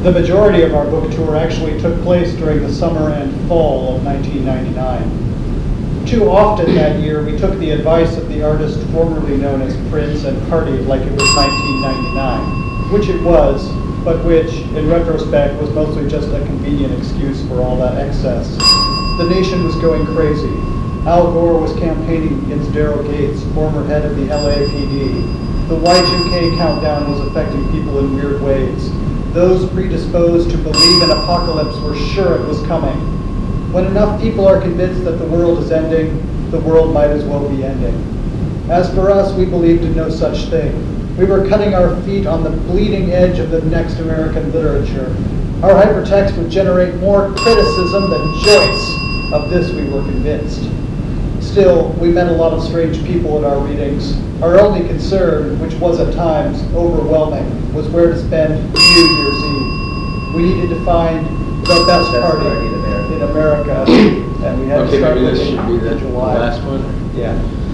The majority of our book tour actually took place during the summer and fall of 1999. Too often that year, we took the advice of the artist formerly known as Prince and partied like it was 1999, which it was, but which, in retrospect, was mostly just a convenient excuse for all that excess. The nation was going crazy. Al Gore was campaigning against Daryl Gates, former head of the LAPD. The Y2K countdown was affecting people in weird ways. Those predisposed to believe in apocalypse were sure it was coming. When enough people are convinced that the world is ending, the world might as well be ending. As for us, we believed in no such thing. We were cutting our feet on the bleeding edge of the next American literature. Our hypertext would generate more criticism than Joyce. Of this we were convinced. Still, we met a lot of strange people in our readings. Our only concern, which was at times overwhelming, was where to spend New Year's Eve. We needed to find the best party in America, and we had to start looking maybe this should be the July. last one. Yeah.